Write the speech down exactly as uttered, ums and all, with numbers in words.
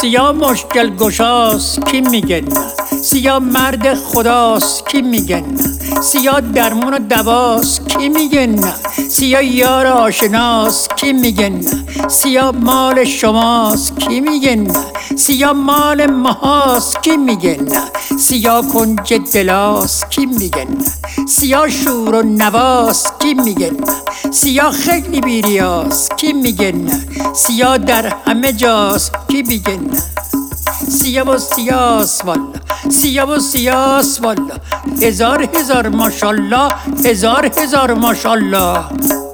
سیاه مشکل گشاست کی میگه نه، سیاه مرد خداست کی میگه نه، سیاه درمون و دواست کی میگه نه، سیاه یار آشناست کی میگه نه، سیاه مال شماست کی میگه نه، سیاه مال ماهاست کی میگه نه، سیاه کنج دلاست کی میگه نه، سیاه شور و نواست کی میگه نه، سیاه خیلی بیریاست کی میگه نه، سیاه در همه جاست کی میگه نه. سیاه و سیاس والا، سیاه و سیاس والا، هزار هزار ماشالله، هزار هزار ماشالله.